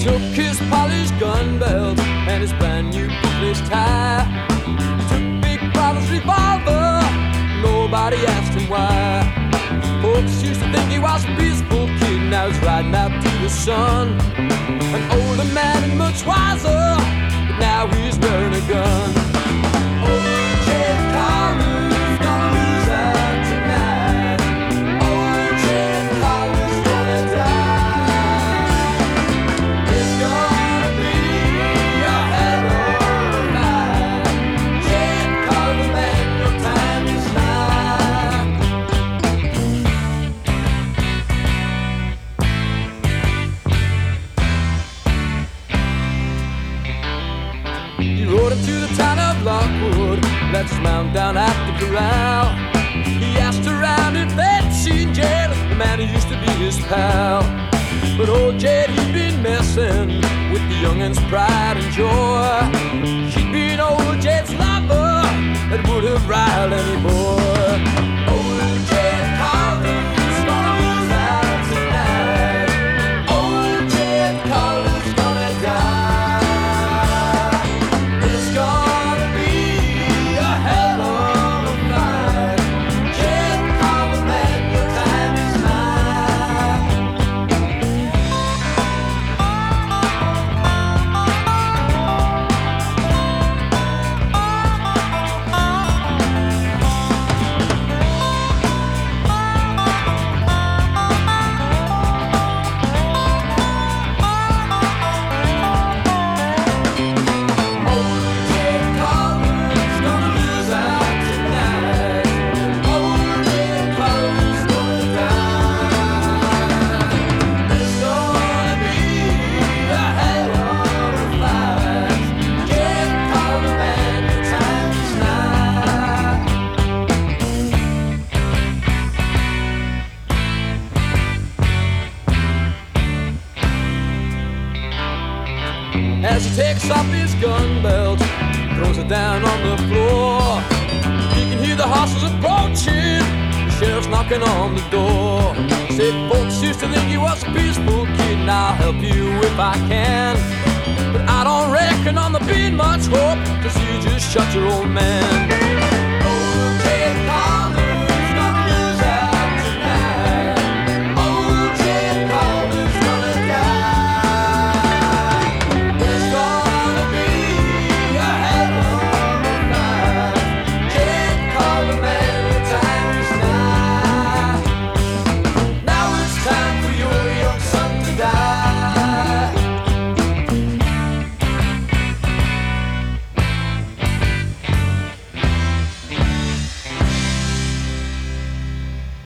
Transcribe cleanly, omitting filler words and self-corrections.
took his polished gun belt and his brand new bootless tie. Took Big Brother's revolver, nobody asked him why. Folks used to think he was a peaceful kid, now he's riding out to the sun. An older man and much wiser, but now he's wearing a gun. Old Jed Collar's gonna lose out tonight. Old Jed Collar's gonna die. It's gonna be a hell of a night. Jed Collar, man, your time is nigh. He rode him to the town of Lockwood, left his mount down at the corral. He asked around if they'd seen Jed, the man who used to be his pal. But old Jed, he'd been messing with the youngin's pride and joy. He'd been old Jed's lover that would have riled any boy. Old Jed Collar's gonna lose out tonight. Old Jed Collar's gonna die. It's gonna be a hell of a fight. Jed Collar, man, your time is nigh. Old Jed Collar's gonna lose out tonight. Old Jed Collar's gonna die. It's gonna be a hell of a fight. Jed Collar, man, your time is nigh. As he takes off his gun belt, throws it down on the floor. He can hear the horses approaching, the sheriff's knocking on the door. Said folks used to think he was a peaceful kid, and I'll help you if I can. But I don't reckon on there being much hope, 'cause you just shot your old man.